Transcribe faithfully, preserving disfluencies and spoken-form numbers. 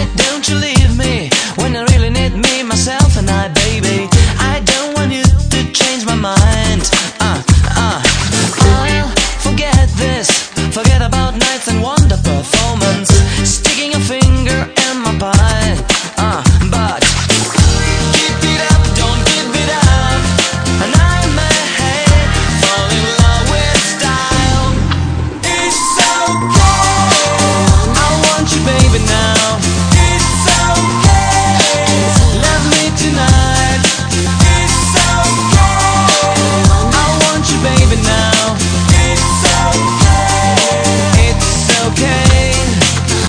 Don't you leave me when I really need me.